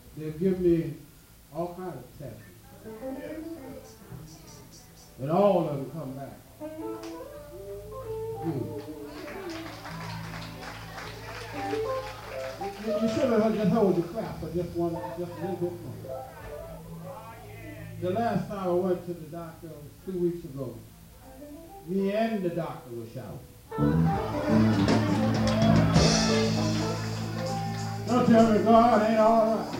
They'll give me all kinds of tests. And all of them come back. Good. You should have just hold your clap for just a little bit more. The last time I went to the doctor was 2 weeks ago. Me and the doctor were shouting. Don't tell me God ain't all right.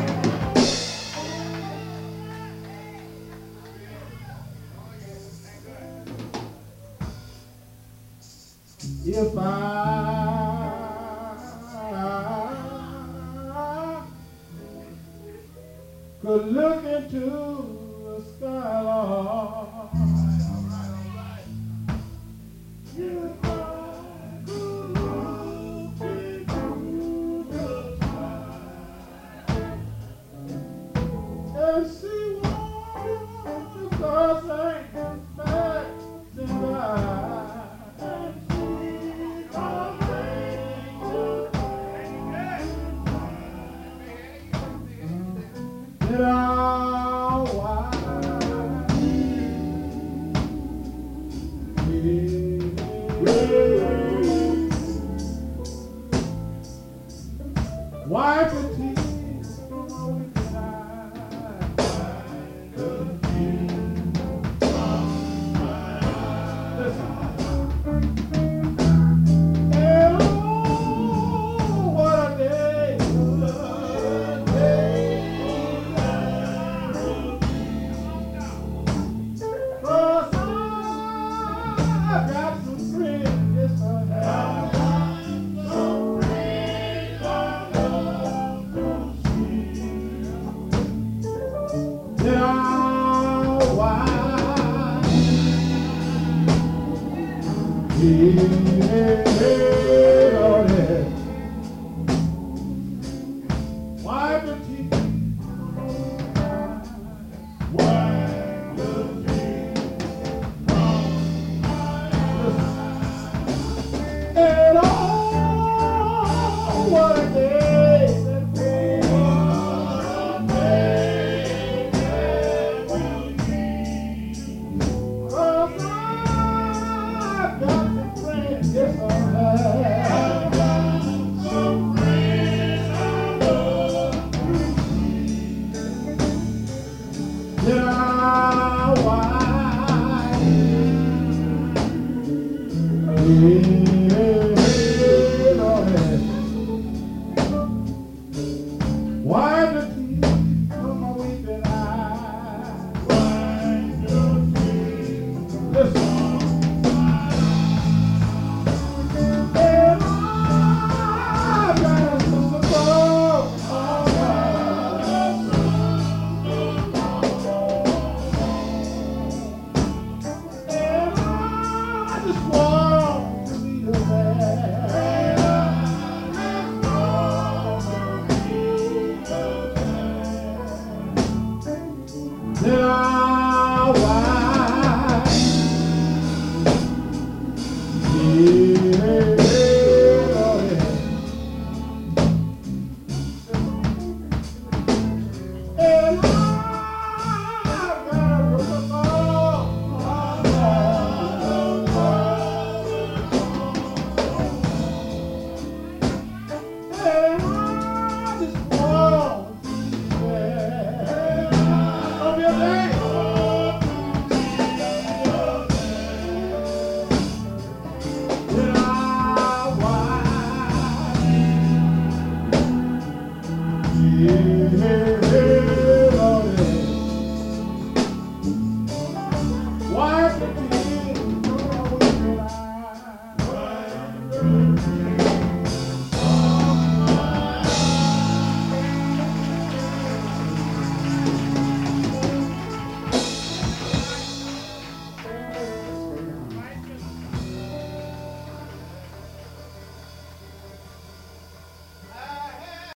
If I could look into the sky, Lord, if I could look into the sky and see what the stars ain't passing by. Wipe the tears from my wicked eyes. Listen. And oh, what a day, cause I've got some friends, yes I have. Yes,